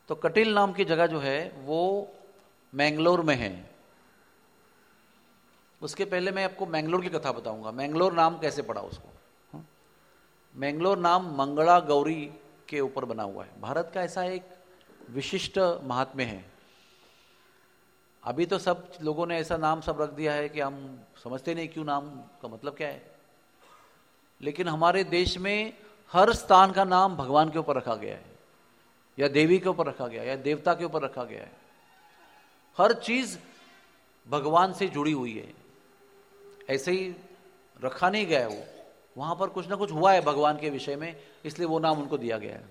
तो कटिल नाम की जगह जो है वो मैंगलोर में है। उसके पहले मैं आपको मैंगलोर की कथा बताऊंगा। मैंगलोर नाम कैसे पड़ा उसको? मैंगलोर नाम मंगला गौरी के ऊपर बना हुआ है। भारत का ऐसा एक विशिष्ट महात्म्य है। अभी तो सब लोगों ने ऐसा नाम सब रख दिया है कि हम समझते नहीं क्यों नाम का मतलब क्या है, लेकिन हमारे देश में हर स्थान का नाम भगवान के ऊपर रखा गया है, या देवी के ऊपर रखा गया है, या देवता के ऊपर रखा गया है। हर चीज भगवान से जुड़ी हुई है, ऐसे ही रखा नहीं गया है। वो वहां पर कुछ ना कुछ हुआ है भगवान के विषय में, इसलिए वो नाम उनको दिया गया है।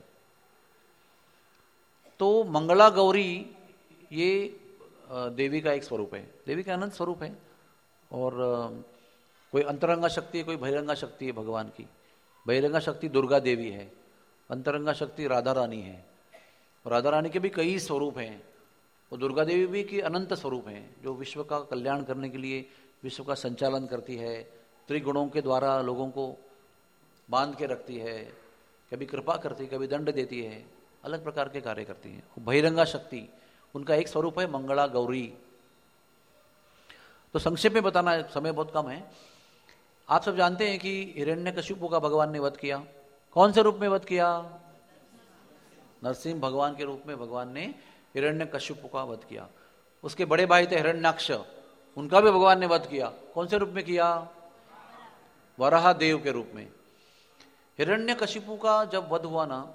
तो मंगला गौरी ये देवी का एक स्वरूप है, देवी का अनंत स्वरूप है। और कोई अंतरंगा शक्ति है, कोई बहिरंगा शक्ति है भगवान की। बहिरंगा शक्ति दुर्गा देवी है, अंतरंगा शक्ति राधा रानी है। राधा रानी के भी कई स्वरूप हैं, और दुर्गा देवी भी की अनंत स्वरूप हैं, जो विश्व का कल्याण करने के लिए विश्व का संचालन करती है। त्रिगुणों के द्वारा लोगों को बांध के रखती है, कभी कृपा करती है, कभी दंड देती है, अलग प्रकार के कार्य करती है। बहिरंगा शक्ति उनका एक स्वरूप है मंगला गौरी। तो संक्षेप में बताना, समय बहुत कम है। आप सब जानते हैं कि हिरण्यकशिपु का भगवान ने वध किया। कौन से रूप में वध किया? नरसिंह भगवान के रूप में भगवान ने हिरण्यकशिपु का वध किया। उसके बड़े भाई थे हिरण्याक्ष, उनका भी भगवान ने वध किया। कौन से रूप में किया? वराह देव के रूप में। हिरण्यकशिपु का जब वध हुआ ना,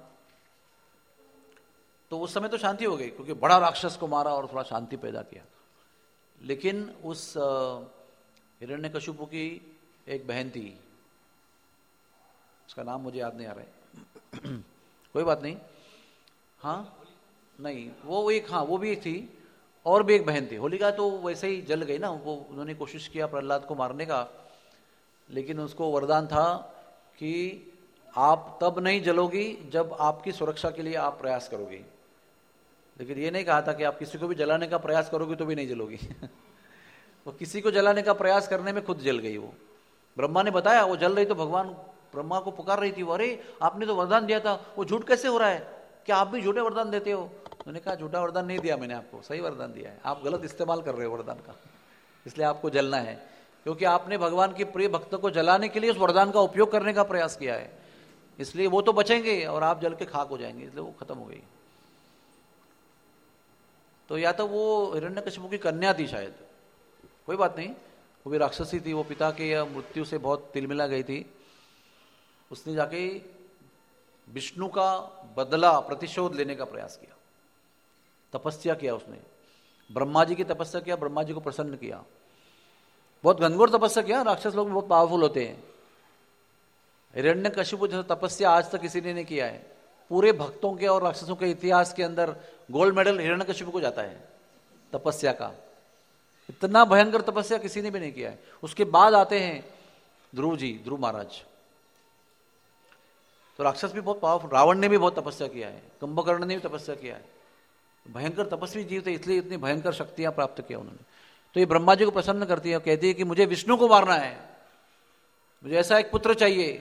तो उस समय तो शांति हो गई, क्योंकि बड़ा राक्षस को मारा और थोड़ा शांति पैदा किया। लेकिन उस हिरण्यकशिपु की एक बहन थी, उसका नाम मुझे याद नहीं आ रहा है कोई बात नहीं। हाँ नहीं, वो एक, हाँ वो भी एक थी, और भी एक बहन थी। होलिका तो वैसे ही जल गई ना, वो उन्होंने कोशिश किया प्रहलाद को मारने का, लेकिन उसको वरदान था कि आप तब नहीं जलोगी जब आपकी सुरक्षा के लिए आप प्रयास करोगी। लेकिन ये नहीं कहा था कि आप किसी को भी जलाने का प्रयास करोगी तो भी नहीं जलोगी वो किसी को जलाने का प्रयास करने में खुद जल गई। वो ब्रह्मा ने बताया, वो जल रही तो भगवान ब्रह्मा को पुकार रही थी, वो अरे आपने तो वरदान दिया था, वो झूठ कैसे हो रहा है, क्या आप भी झूठे वरदान देते हो? उन्होंने कहा झूठा वरदान नहीं दिया मैंने आपको, सही वरदान दिया है, आप गलत इस्तेमाल कर रहे हो वरदान का, इसलिए आपको जलना है, क्योंकि आपने भगवान के प्रिय भक्त को जलाने के लिए उस वरदान का उपयोग करने का प्रयास किया है, इसलिए वो तो बचेंगे और आप जल के खाक हो जाएंगे, इसलिए वो खत्म हो गई। तो या तो वो हिरण्यकशिपु की कन्या थी शायद, कोई बात नहीं, वो भी राक्षसी थी, वो पिता के मृत्यु से बहुत तिलमिला गई थी। उसने जाके विष्णु का बदला प्रतिशोध लेने का प्रयास किया, तपस्या किया उसने, ब्रह्मा जी की तपस्या किया, ब्रह्मा जी को प्रसन्न किया, बहुत घनघोर तपस्या किया। राक्षस लोग बहुत पावरफुल होते हैं। हिरण्यकशिपु जैसा तपस्या आज तक किसी ने नहीं किया है। पूरे भक्तों के और राक्षसों के इतिहास के अंदर गोल्ड मेडल हिरण्यकशिपु को जाता है तपस्या का। इतना भयंकर तपस्या किसी ने भी नहीं किया है। उसके बाद आते हैं ध्रुव जी, ध्रुव महाराज, तो राक्षस भी बहुत पावरफुल। रावण ने भी बहुत तपस्या किया है, कुंभकर्ण ने भी तपस्या किया है, भयंकर तपस्वी जीव थे, इसलिए इतनी भयंकर शक्तियां प्राप्त किया उन्होंने। तो ये ब्रह्मा जी को प्रसन्न करती है, कहती है कि मुझे विष्णु को मारना है, मुझे ऐसा एक पुत्र चाहिए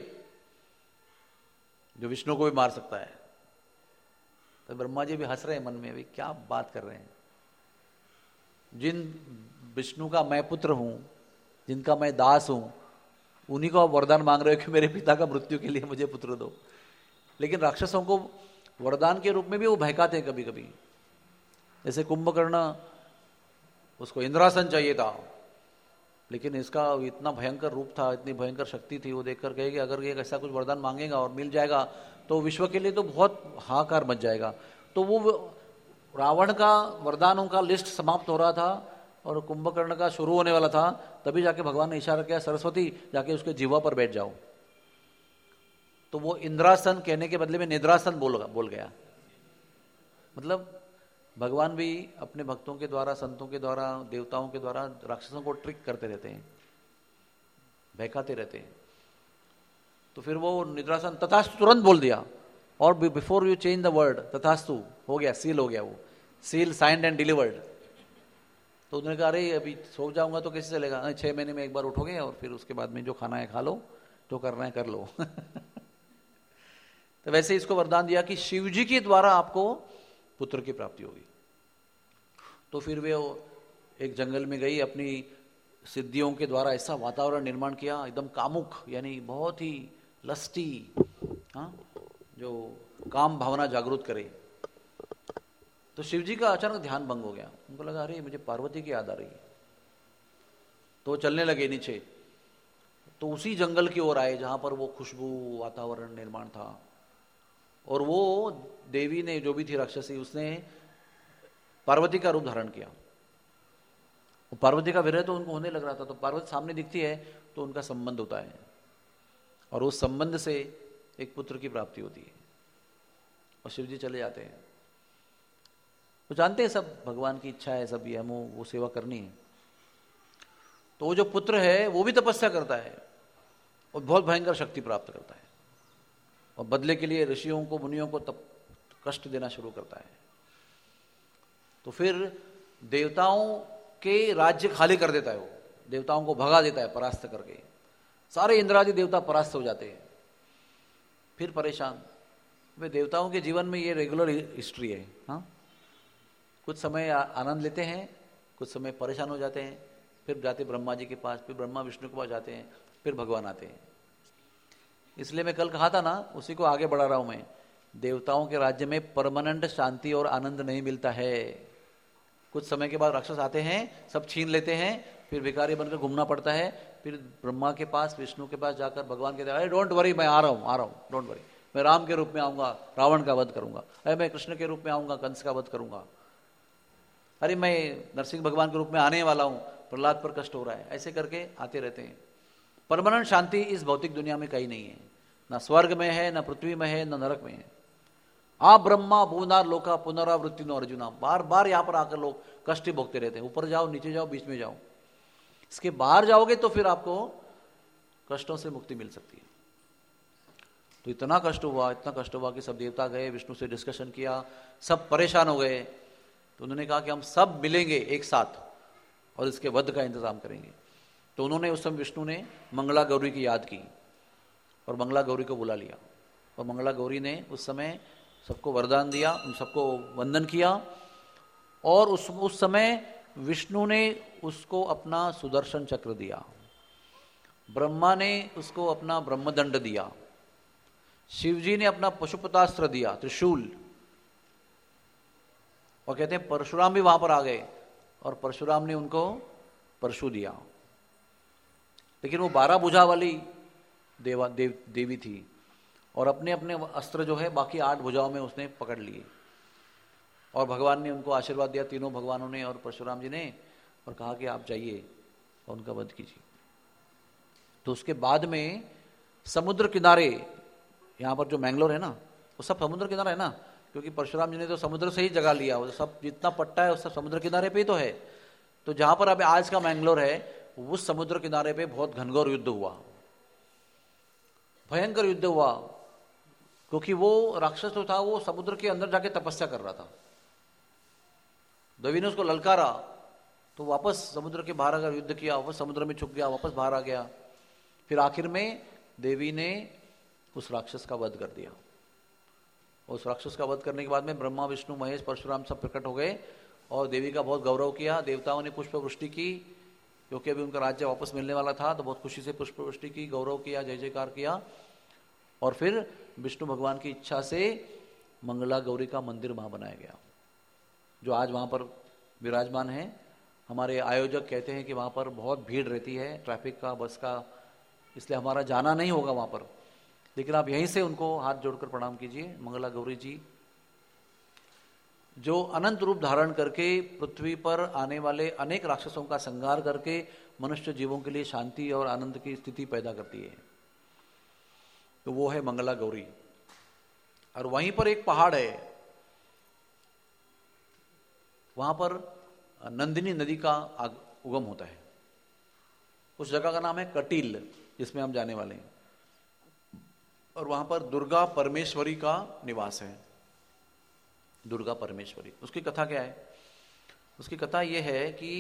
जो विष्णु को भी मार सकता है। तो ब्रह्मा जी भी हंस रहे हैं मन में, अभी क्या बात कर रहे हैं, जिन विष्णु का मैं पुत्र हूं, जिनका मैं दास हूं, उन्हीं को आप वरदान मांग रहे हो कि मेरे पिता का मृत्यु के लिए मुझे पुत्र दो। लेकिन राक्षसों को वरदान के रूप में भी वो बहकाते हैं कभी कभी। जैसे कुंभकर्ण, उसको इंद्रासन चाहिए था, लेकिन इसका इतना भयंकर रूप था, इतनी भयंकर शक्ति थी, वो देखकर कहे कि अगर ये ऐसा कुछ वरदान मांगेगा और मिल जाएगा तो विश्व के लिए तो बहुत हाहाकार मच जाएगा। तो वो रावण का वरदानों का लिस्ट समाप्त हो रहा था और कुंभकर्ण का शुरू होने वाला था, तभी जाके भगवान ने इशारा किया, सरस्वती जाके उसके जीवा पर बैठ जाओ। तो वो इंद्रासन कहने के बदले में निद्रासन बोल गया। मतलब भगवान भी अपने भक्तों के द्वारा, संतों के द्वारा, देवताओं के द्वारा राक्षसों को ट्रिक करते रहते हैं, बहकाते रहते हैं। तो फिर वो निद्रासन तथास्तु तुरंत बोल दिया, और before you change the word तथास्तु हो गया, सील हो गया, वो सील साइंड एंड डिलीवर्ड। तो उन्होंने कहा अरे अभी सो जाऊंगा तो कैसे चलेगा, 6 महीने में एक बार उठोगे और फिर उसके बाद में जो खाना है खा लो, जो करना है कर लो तो वैसे इसको वरदान दिया कि शिव जी के द्वारा आपको पुत्र की प्राप्ति होगी। तो फिर वे एक जंगल में गई, अपनी सिद्धियों के द्वारा ऐसा वातावरण निर्माण किया, एकदम कामुक, यानी बहुत ही लस्टी, हाँ, जो काम भावना जागृत करे। तो शिव जी का अचानक ध्यान भंग हो गया। उनको लगा अरे मुझे पार्वती की याद आ रही है। तो चलने लगे नीचे। तो उसी जंगल की ओर आए जहां पर वो खुशबू वातावरण निर्माण था। और वो देवी ने, जो भी थी राक्षसी, उसने पार्वती का रूप धारण किया। पार्वती का विरह तो उनको होने लग रहा था। तो पार्वती सामने दिखती है तो उनका संबंध होता है, और उस संबंध से एक पुत्र की प्राप्ति होती है। और शिव जी चले जाते हैं। तो जानते हैं सब भगवान की इच्छा है, सब ये हमें वो सेवा करनी है। तो वो जो पुत्र है वो भी तपस्या करता है और बहुत भयंकर शक्ति प्राप्त करता है, और बदले के लिए ऋषियों को, मुनियों को कष्ट देना शुरू करता है। तो फिर देवताओं के राज्य खाली कर देता है वो, देवताओं को भगा देता है परास्त करके। सारे इंद्रादि देवता परास्त हो जाते हैं। फिर परेशान। वे देवताओं के जीवन में ये रेगुलर हिस्ट्री है। हाँ, कुछ समय आनंद लेते हैं, कुछ समय परेशान हो जाते हैं, फिर जाते ब्रह्मा जी के पास, फिर ब्रह्मा विष्णु के पास जाते हैं, फिर भगवान आते हैं। इसलिए मैं कल कहा था ना, उसी को आगे बढ़ा रहा हूं मैं। देवताओं के राज्य में परमानेंट शांति और आनंद नहीं मिलता है। कुछ समय के बाद राक्षस आते हैं, सब छीन लेते हैं, फिर भिखारी बनकर घूमना पड़ता है। फिर ब्रह्मा के पास, विष्णु के पास जाकर भगवान कहते हैं अरे डोंट वरी, मैं आ रहा हूँ, डोंट वरी, मैं राम के रूप में आऊंगा, रावण का वध करूंगा। अरे मैं कृष्ण के रूप में आऊंगा, कंस का वध करूंगा। अरे मैं नरसिंह भगवान के रूप में आने वाला हूं, प्रहलाद पर कष्ट हो रहा है। ऐसे करके आते रहते हैं। परमानेंट शांति इस भौतिक दुनिया में कहीं नहीं है, ना स्वर्ग में है, ना पृथ्वी में है, ना नरक में है। आप ब्रह्मा भुवनार लोका पुनरावृत्ति नो अर्जुना, बार बार यहाँ पर आकर लोग कष्ट ही भोगते रहते हैं। ऊपर जाओ, नीचे जाओ, बीच में जाओ। इसके बाहर जाओगे तो फिर आपको कष्टों से मुक्ति मिल सकती है। तो इतना कष्ट हुआ कि सब देवता गए, विष्णु से डिस्कशन किया, सब परेशान हो गए। तो उन्होंने कहा कि हम सब मिलेंगे एक साथ और इसके वध का इंतजाम करेंगे। तो उन्होंने उस समय, विष्णु ने मंगला गौरी की याद की और मंगला गौरी को बुला लिया। और मंगला गौरी ने उस समय सबको वरदान दिया, उन सबको वंदन किया। और उस समय विष्णु ने उसको अपना सुदर्शन चक्र दिया, ब्रह्मा ने उसको अपना ब्रह्मदंड दिया, शिवजी ने अपना पशुपतास्त्र दिया, त्रिशूल। और कहते हैं परशुराम भी वहां पर आ गए और परशुराम ने उनको परशु दिया। लेकिन वो 12 भुजा वाली देवी थी और अपने अपने अस्त्र जो है बाकी 8 भुजाओं में उसने पकड़ लिए। और भगवान ने उनको आशीर्वाद दिया, तीनों भगवानों ने और परशुराम जी ने, और कहा कि आप जाइए और उनका वध कीजिए। तो उसके बाद में समुद्र किनारे, यहाँ पर जो मैंगलोर है ना, वो सब समुद्र किनारा है ना, क्योंकि परशुराम जी ने तो समुद्र से ही जगह लिया। वो सब जितना पट्टा है वो सब समुद्र किनारे पे ही तो है। तो जहां पर अब आज का मैंगलोर है, उस समुद्र किनारे पे बहुत घनघोर युद्ध हुआ, भयंकर युद्ध हुआ। क्योंकि वो राक्षस जो था वो समुद्र के अंदर जाके तपस्या कर रहा था। देवी ने उसको ललकारा तो वापस समुद्र के बाहर आकर युद्ध किया, वापस समुद्र में छुप गया, वापस बाहर आ गया। फिर आखिर में देवी ने उस राक्षस का वध कर दिया। उस राक्षस का वध करने के बाद में ब्रह्मा विष्णु महेश परशुराम सब प्रकट हो गए और देवी का बहुत गौरव किया। देवताओं ने पुष्प वृष्टि की, क्योंकि अभी उनका राज्य वापस मिलने वाला था। तो बहुत खुशी से पुष्प वृष्टि की, गौरव किया, जय जयकार किया। और फिर विष्णु भगवान की इच्छा से मंगला गौरी का मंदिर वहां बनाया गया, जो आज वहां पर विराजमान है। हमारे आयोजक कहते हैं कि वहां पर बहुत भीड़ रहती है, ट्रैफिक का, बस का, इसलिए हमारा जाना नहीं होगा वहां पर। लेकिन आप यहीं से उनको हाथ जोड़कर प्रणाम कीजिए। मंगला गौरी जी जो अनंत रूप धारण करके पृथ्वी पर आने वाले अनेक राक्षसों का संहार करके मनुष्य जीवों के लिए शांति और आनंद की स्थिति पैदा करती है, तो वो है मंगला गौरी। और वहीं पर एक पहाड़ है, वहां पर नंदिनी नदी का उगम होता है। उस जगह का नाम है कटील, जिसमें हम जाने वाले हैं। और वहां पर दुर्गा परमेश्वरी का निवास है। दुर्गा परमेश्वरी, उसकी कथा क्या है? उसकी कथा यह है कि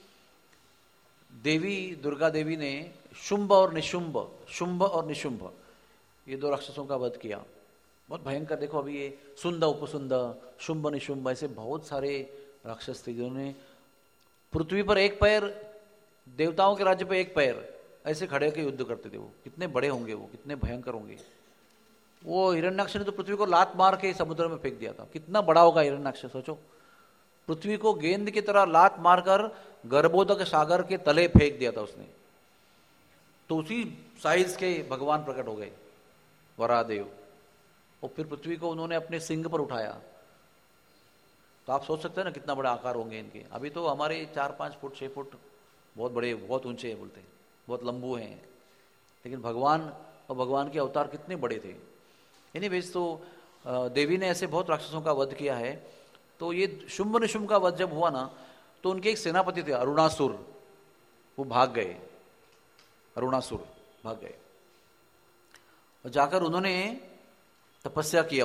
देवी दुर्गा देवी ने शुंभ और निशुंभ, शुंभ और निशुंभ, ये 2 राक्षसों का वध किया। बहुत भयंकर। देखो अभी ये सुंद उपसुंद, शुंभ निशुंभ, ऐसे बहुत सारे राक्षस थे जिन्होंने पृथ्वी पर एक पैर, देवताओं के राज्य पर एक पैर ऐसे खड़े होकर युद्ध करते थे। वो कितने बड़े होंगे, वो कितने भयंकर होंगे। वो हिरण्याक्ष ने तो पृथ्वी को लात मार के समुद्र में फेंक दिया था। कितना बड़ा होगा हिरण्याक्ष, सोचो। पृथ्वी को गेंद की तरह लात मारकर गर्भोदक सागर के तले फेंक दिया था उसने। तो उसी साइज के भगवान प्रकट हो गए, वरादेव। और फिर पृथ्वी को उन्होंने अपने सिंग पर उठाया। तो आप सोच सकते हैं ना कितना बड़ा आकार होंगे इनके। अभी तो हमारे 4-5 फुट 6 फुट बहुत बड़े, बहुत ऊंचे हैं, बोलते हैं बहुत लंबू हैं, लेकिन भगवान और भगवान के अवतार कितने बड़े थे। एनीवेज, तो देवी ने ऐसे बहुत राक्षसों का वध किया है। तो ये शुंभ निशुंभ का वध जब हुआ ना, तो उनके एक सेनापति थे अरुणासुर, वो भाग गए। अरुणासुर भाग गए और जाकर उन्होंने तपस्या किया,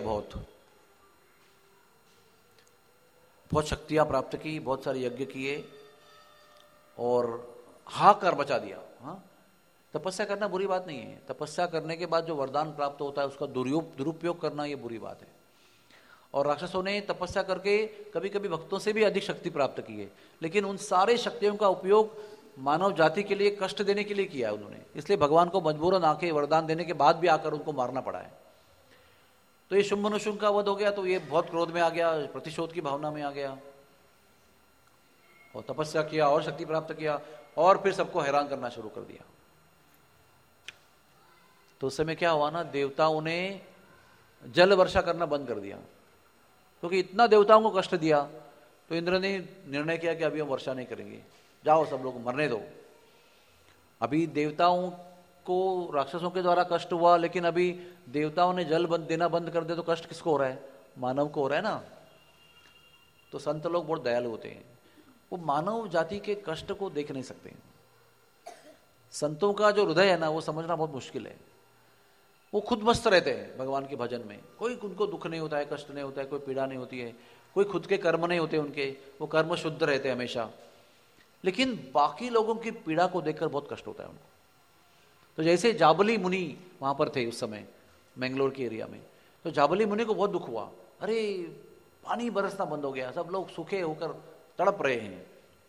बहुत शक्तियां प्राप्त की, बहुत सारे यज्ञ किए और हाहाकार मचा दिया। हाँ, तपस्या करना बुरी बात नहीं है। तपस्या करने के बाद जो वरदान प्राप्त होता है उसका दुरुपयोग करना ये बुरी बात है। और राक्षसों ने तपस्या करके कभी कभी भक्तों से भी अधिक शक्ति प्राप्त की है, लेकिन उन सारे शक्तियों का उपयोग मानव जाति के लिए कष्ट देने के लिए किया है उन्होंने। इसलिए भगवान को मजबूरन आके वरदान देने के बाद भी आकर उनको मारना पड़ा है। तो ये शुंभ निशुंभ का वध हो गया, तो ये बहुत क्रोध में आ गया, प्रतिशोध की भावना में आ गया और तपस्या किया और शक्ति प्राप्त किया और फिर सबको हैरान करना शुरू कर दिया। तो उस समय क्या हुआ ना, देवताओं ने जल वर्षा करना बंद कर दिया, क्योंकि इतना देवताओं को कष्ट दिया। तो इंद्र ने निर्णय किया कि अभी हम वर्षा नहीं करेंगे, जाओ सब लोग मरने दो। अभी देवताओं को राक्षसों के द्वारा कष्ट हुआ, लेकिन अभी देवताओं ने जल देना बंद कर दे तो कष्ट किसको हो रहा है? मानव को हो रहा है ना। तो संत लोग बहुत दयालु होते हैं, वो मानव जाति के कष्ट को देख नहीं सकते। संतों का जो हृदय है ना, वो समझना बहुत मुश्किल है। वो खुद मस्त रहते हैं भगवान के भजन में, कोई उनको दुख नहीं होता है, कष्ट नहीं होता है, कोई पीड़ा नहीं होती है, कोई खुद के कर्म नहीं होते उनके, वो कर्म शुद्ध रहते हैं हमेशा। लेकिन बाकी लोगों की पीड़ा को देखकर बहुत कष्ट होता है उनको। तो जैसे जाबली मुनि वहां पर थे उस समय मैंगलोर के एरिया में, तो जाबली मुनि को बहुत दुख हुआ, अरे पानी बरसना बंद हो गया, सब लोग सूखे होकर तड़प रहे हैं।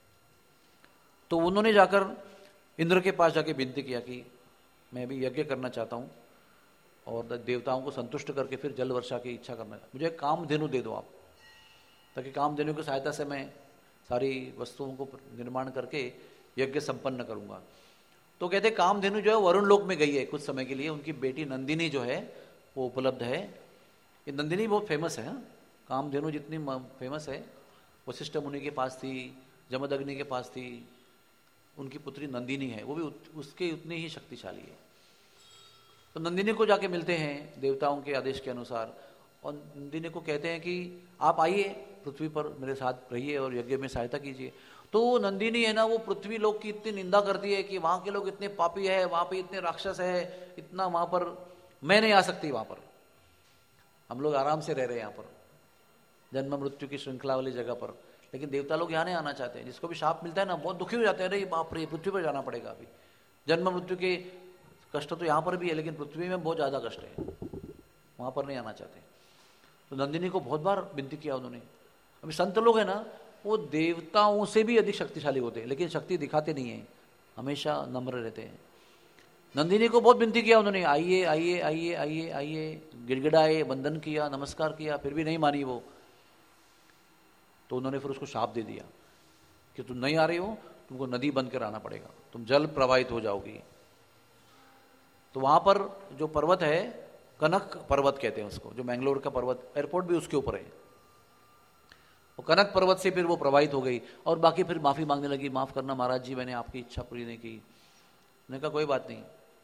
तो उन्होंने जाकर इंद्र के पास जाके विनती किया कि मैं भी यज्ञ करना चाहता हूँ और देवताओं को संतुष्ट करके फिर जल वर्षा की इच्छा करना, मुझे कामधेनु दे दो आप, ताकि कामधेनु की सहायता से मैं सारी वस्तुओं को निर्माण करके यज्ञ संपन्न करूंगा। तो कहते कामधेनु जो है वरुण लोक में गई है कुछ समय के लिए, उनकी बेटी नंदिनी जो है वो उपलब्ध है। ये नंदिनी बहुत फेमस है, कामधेनु जितनी फेमस है वशिष्ठ मुनि के पास थी, जमदग्नि के पास थी, उनकी पुत्री नंदिनी है, वो भी उसके उतनी ही शक्तिशाली है। तो नंदिनी को जाके मिलते हैं देवताओं के आदेश के अनुसार, और नंदिनी को कहते हैं कि आप आइए पृथ्वी पर मेरे साथ रहिए और यज्ञ में सहायता कीजिए। तो नंदिनी है ना, वो पृथ्वी लोक की इतनी निंदा करती है कि वहां के लोग इतने पापी है, वहां पे इतने राक्षस है, इतना वहां पर मैं नहीं आ सकती, वहां पर हम लोग आराम से रह रहे हैं यहाँ पर जन्म मृत्यु की श्रृंखला वाली जगह पर, लेकिन देवता लोग यहाँ नहीं आना चाहते हैं। जिसको भी शाप मिलता है ना बहुत दुखी हो जाते हैं, अरे बाप रे पृथ्वी पर जाना पड़ेगा। अभी जन्म मृत्यु के कष्ट तो यहाँ पर भी है, लेकिन पृथ्वी में बहुत ज्यादा कष्ट है, वहां पर नहीं आना चाहते। तो नंदिनी को बहुत बार विनती किया उन्होंने। अभी संत लोग है ना, वो देवताओं से भी अधिक शक्तिशाली होते हैं, लेकिन शक्ति दिखाते नहीं है, हमेशा नम्र रहते हैं। नंदिनी को बहुत विनती किया उन्होंने, आइए आइए आइए आइए आइए, गिड़गिड़ाए, वंदन किया, नमस्कार किया, फिर भी नहीं मानी वो। तो उन्होंने फिर उसको शाप दे दिया कि तुम नहीं आ रही हो, तुमको नदी बंद कर आना पड़ेगा, तुम जल प्रवाहित हो जाओगी। तो वहां पर जो पर्वत है, कनक पर्वत कहते हैं उसको, जो मैंगलोर का पर्वत, एयरपोर्ट भी उसके ऊपर है, वो कनक पर्वत से फिर वो प्रवाहित हो गई। और बाकी फिर माफी मांगने लगी, माफ करना महाराज जी, मैंने आपकी इच्छा पूरी नहीं की। मैंने कहा कोई बात नहीं,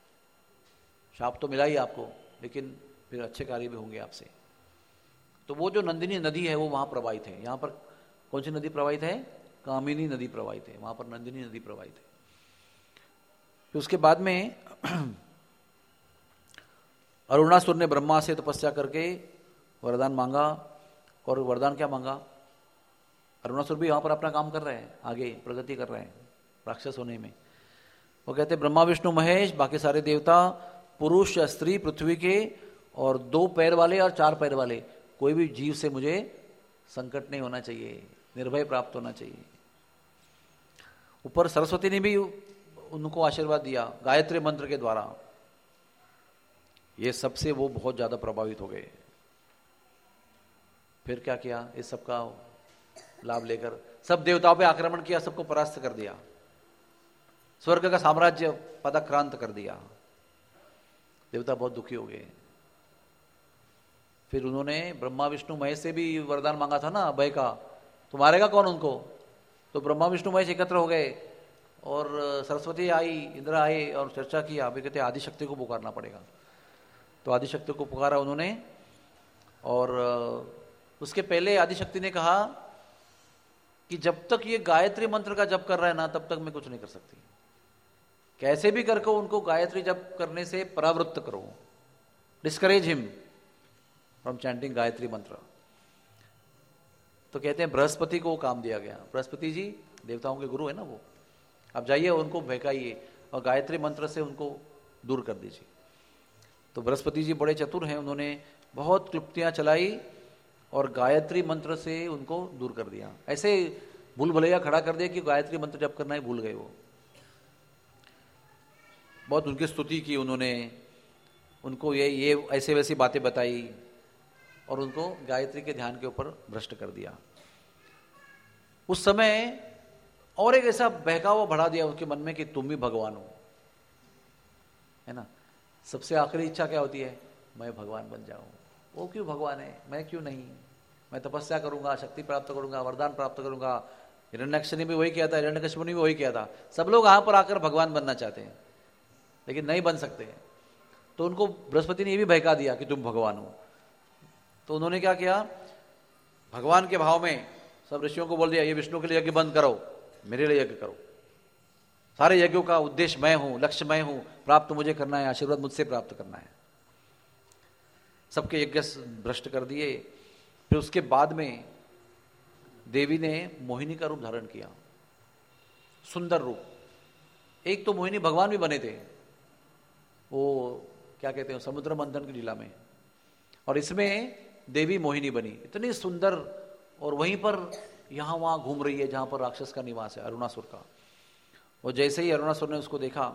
शाप तो मिला ही आपको, लेकिन फिर अच्छे कार्य भी होंगे आपसे। तो वो जो नंदिनी नदी है वो वहां प्रवाहित है। यहाँ पर कौन सी नदी प्रवाहित है? कामिनी नदी प्रवाहित है, वहां पर नंदिनी नदी प्रवाहित है। फिर उसके बाद में अरुणासुर ने ब्रह्मा से तपस्या करके वरदान मांगा, और वरदान क्या मांगा? अरुणासुर भी वहां पर अपना काम कर रहे हैं, आगे प्रगति कर रहे हैं राक्षस होने में। वो कहते ब्रह्मा विष्णु महेश बाकी सारे देवता, पुरुष या स्त्री पृथ्वी के और 2 पैर वाले और 4 पैर वाले कोई भी जीव से मुझे संकट नहीं होना चाहिए, निर्भय प्राप्त होना चाहिए। ऊपर सरस्वती ने भी उनको आशीर्वाद दिया गायत्री मंत्र के द्वारा। ये सबसे वो बहुत ज्यादा प्रभावित हो गए। फिर क्या किया, इस सबका लाभ लेकर सब देवताओं पे आक्रमण किया, सबको परास्त कर दिया, स्वर्ग का साम्राज्य पदाक्रांत कर दिया। देवता बहुत दुखी हो गए। फिर उन्होंने ब्रह्मा विष्णु महेश से भी वरदान मांगा था ना अभय का, तो मारेगा कौन उनको? तो ब्रह्मा विष्णु महेश एकत्र हो गए और सरस्वती आई, इंद्र आए और चर्चा किया। अभी कहते आदिशक्ति को पुकारना पड़ेगा। तो आदिशक्ति को पुकारा उन्होंने, और उसके पहले आदिशक्ति ने कहा कि जब तक ये गायत्री मंत्र का जप कर रहा है ना, तब तक मैं कुछ नहीं कर सकती। कैसे भी करके उनको गायत्री जप करने से परावृत्त करो, discourage him from chanting Gayatri mantra. तो कहते हैं बृहस्पति को काम दिया गया। बृहस्पति जी देवताओं के गुरु है ना वो, आप जाइए उनको बहकाइए और गायत्री मंत्र से उनको दूर कर दीजिए। तो बृहस्पति जी बड़े चतुर हैं, उन्होंने बहुत क्लुप्तियां चलाई और गायत्री मंत्र से उनको दूर कर दिया। ऐसे भूल भुलैया खड़ा कर दिया कि गायत्री मंत्र जप करना ही भूल गए वो। बहुत उनकी स्तुति की उन्होंने, उनको ये ऐसे वैसी बातें बताई और उनको गायत्री के ध्यान के ऊपर भ्रष्ट कर दिया। उस समय और एक ऐसा बहकावा बढ़ा दिया उनके मन में कि तुम ही भगवान हो, है ना। सबसे आखिरी इच्छा क्या होती है? मैं भगवान बन जाऊं। वो क्यों भगवान है, मैं क्यों नहीं? मैं तपस्या करूंगा, शक्ति प्राप्त करूंगा, वरदान प्राप्त करूंगा। हिरण्यकश्यप ने भी वही किया था, हिरण्यकश्यप ने भी वही किया था। सब लोग यहां पर आकर भगवान बनना चाहते हैं लेकिन नहीं बन सकते। तो उनको बृहस्पति ने ये भी बहका दिया कि तुम भगवान हो। तो उन्होंने क्या किया, भगवान के भाव में सब ऋषियों को बोल दिया, ये विष्णु के लिए यज्ञ बंद करो, मेरे लिए यज्ञ करो। सारे यज्ञों का उद्देश्य मैं हूं, लक्ष्य मैं हूं, प्राप्त मुझे करना है, आशीर्वाद मुझसे प्राप्त करना है। सबके यज्ञ भ्रष्ट कर दिए। फिर उसके बाद में देवी ने मोहिनी का रूप धारण किया, सुंदर रूप। एक तो मोहिनी भगवान भी बने थे, वो क्या कहते हैं समुद्र मंथन की लीला में, और इसमें देवी मोहिनी बनी, इतनी सुंदर। और वहीं पर यहां वहां घूम रही है जहां पर राक्षस का निवास है, अरुणासुर का। और जैसे ही अरुणासुर ने उसको देखा,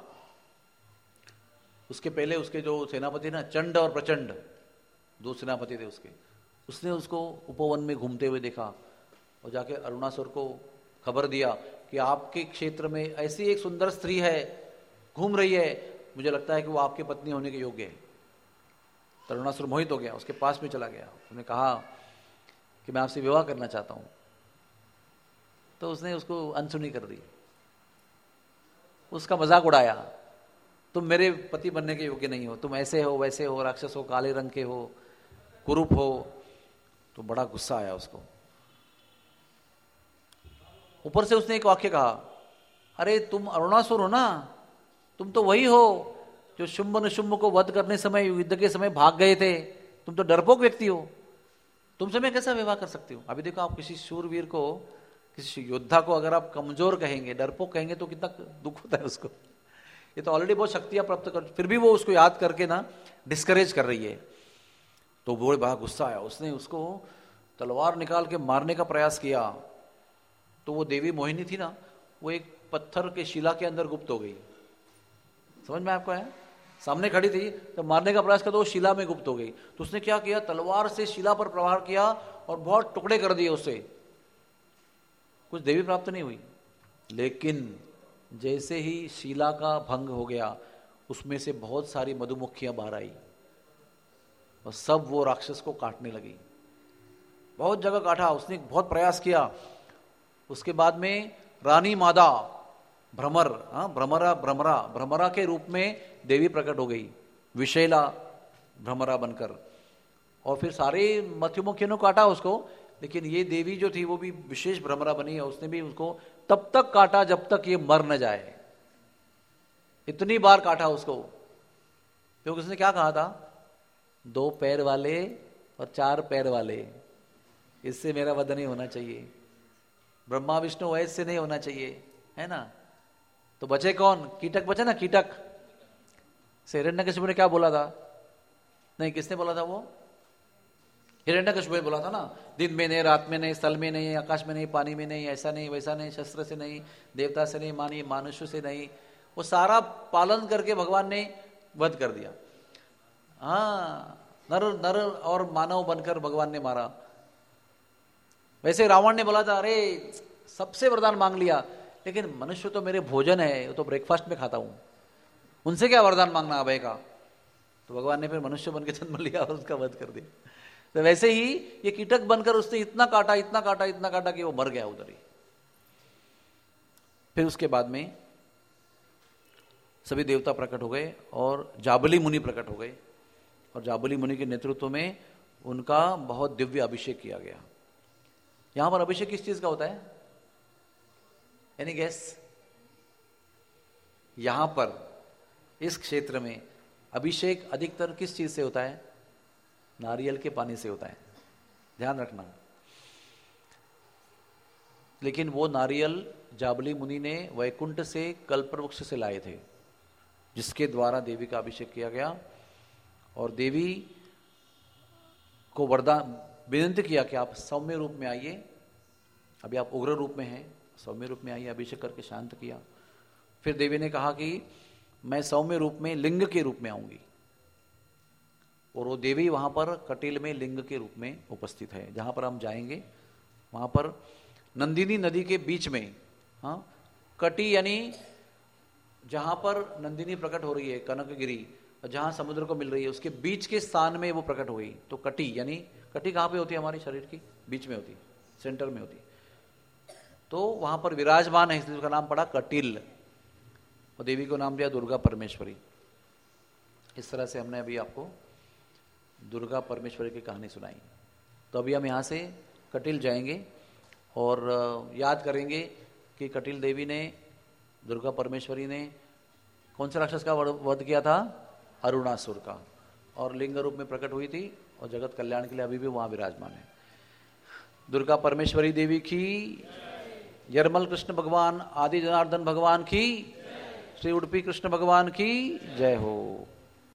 उसके पहले उसके जो सेनापति ना चंड और प्रचंड, 2 सेनापति थे उसके, उसने उसको उपवन में घूमते हुए देखा और जाके अरुणासुर को खबर दिया कि आपके क्षेत्र में ऐसी एक सुंदर स्त्री है, घूम रही है, मुझे लगता है कि वो आपकी पत्नी होने के योग्य है। तो अरुणासुर मोहित हो गया, उसके पास में चला गया। उसने कहा कि मैं आपसे विवाह करना चाहता हूं। तो उसने उसको अनसुनी कर दी, उसका मजाक उड़ाया, तुम मेरे पति बनने के योग्य नहीं हो, तुम ऐसे हो वैसे हो, राक्षस हो, काले रंग के हो, कुरूप हो। तो बड़ा गुस्सा आया उसको। ऊपर से उसने एक वाक्य कहा, अरे तुम अरुणासुर हो ना, तुम तो वही हो जो शुंभ निशुंभ को वध करने समय, युद्ध के समय भाग गए थे। तुम तो डरपोक व्यक्ति हो, तुमसे मैं कैसा व्यवहार कर सकती हूँ? अभी देखो, आप किसी शूरवीर को, किसी योद्धा को अगर आप कमजोर कहेंगे, डरपोक कहेंगे, तो कितना दुख होता है उसको। ये तो ऑलरेडी बहुत शक्तियां प्राप्त कर, फिर भी वो उसको याद करके ना डिस्करेज कर रही है। तो वो बड़ा गुस्सा आया, उसने उसको तलवार निकाल के मारने का प्रयास किया। तो वो देवी मोहिनी थी ना, वो एक पत्थर के शिला के अंदर गुप्त हो गई। समझ में आपको आया? सामने खड़ी थी, तो मारने का प्रयास किया तो वो शिला में गुप्त हो गई। तो उसने क्या किया, तलवार से शिला पर प्रहार किया और बहुत टुकड़े कर दिए उससे। कुछ देवी प्राप्त नहीं हुई, लेकिन जैसे ही शिला का भंग हो गया, उसमें से बहुत सारी मधुमक्खियां बाहर आई और सब वो राक्षस को काटने लगी। बहुत जगह काटा उसने, बहुत प्रयास किया। उसके बाद में रानी मादा भ्रमर, भ्रमरा के रूप में देवी प्रकट हो गई, विशैला भ्रमरा बनकर। और फिर सारे मधुमक्खियों ने काटा उसको, लेकिन ये देवी जो थी वो भी विशेष भ्रमरा बनी है। उसने भी उसको तब तक काटा जब तक ये मर न जाए। इतनी बार काटा उसको, क्योंकि उसने क्या कहा था, 2 पैर वाले और 4 पैर वाले, इससे मेरा वध नहीं होना चाहिए। ब्रह्मा विष्णु ऐसे नहीं होना चाहिए, है ना। तो बचे कौन? कीटक बचे ना, कीटक से हिरण्यकशिपु ने क्या बोला था नहीं, किसने बोला था वो? हिरण्यकशिपु ने बोला था ना, दिन में नहीं, रात में नहीं, स्थल में नहीं, आकाश में नहीं, पानी में नहीं, ऐसा नहीं वैसा नहीं, शस्त्र से नहीं, देवता से नहीं, मानी मनुष्य से नहीं। वो सारा पालन करके भगवान ने वध कर दिया। हाँ, नर नर और मानव बनकर भगवान ने मारा। वैसे रावण ने बोला था, अरे सबसे वरदान मांग लिया, लेकिन मनुष्य तो मेरे भोजन है, वो तो ब्रेकफास्ट में खाता हूं, उनसे क्या वरदान मांगना अभय का। तो भगवान ने फिर मनुष्य बनकर जन्म लिया और उसका वध कर दिया। तो वैसे ही ये कीटक बनकर उसने इतना काटा, इतना काटा, इतना काटा कि वो मर गया उधर ही। फिर उसके बाद में सभी देवता प्रकट हो गए और जाबली मुनि प्रकट हो गए, और जाबली मुनि के नेतृत्व में उनका बहुत दिव्य अभिषेक किया गया। यहां पर अभिषेक किस चीज का होता है? Any guess? यहां पर इस क्षेत्र में अभिषेक अधिकतर किस चीज से होता है? नारियल के पानी से होता है, ध्यान रखना। लेकिन वो नारियल जाबली मुनि ने वैकुंठ से कल्पवृक्ष से लाए थे, जिसके द्वारा देवी का अभिषेक किया गया। और देवी को वरदान विनंती किया कि आप सौम्य रूप में आइए, अभी आप उग्र रूप में हैं, सौम्य रूप में आइए। अभिषेक करके शांत किया। फिर देवी ने कहा कि मैं सौम्य रूप में लिंग के रूप में आऊंगी, और वो देवी वहां पर कटिल में लिंग के रूप में उपस्थित है। जहां पर हम जाएंगे वहां पर नंदिनी नदी के बीच में, हाँ, कटी यानी जहां पर नंदिनी प्रकट हो रही है, कनकगिरी, और जहां समुद्र को मिल रही है, उसके बीच के स्थान में वो प्रकट हो गई। तो कटी यानी, कटी कहां पे होती है? हमारे शरीर की बीच में होती, सेंटर में होती। तो वहां पर विराजमान है, इसलिए उसका नाम पड़ा कटिल, और देवी को नाम दिया दुर्गा परमेश्वरी। इस तरह से हमने अभी आपको दुर्गा परमेश्वरी की कहानी सुनाई। तो अभी हम यहाँ से कटिल जाएंगे और याद करेंगे कि कटिल देवी ने, दुर्गा परमेश्वरी ने कौन से राक्षस का वध किया था? अरुणासुर का, और लिंग रूप में प्रकट हुई थी, और जगत कल्याण के लिए अभी भी वहाँ विराजमान है। दुर्गा परमेश्वरी देवी की, यरमल कृष्ण भगवान आदि जनार्दन भगवान की, श्री उडुपी कृष्ण भगवान की जय हो।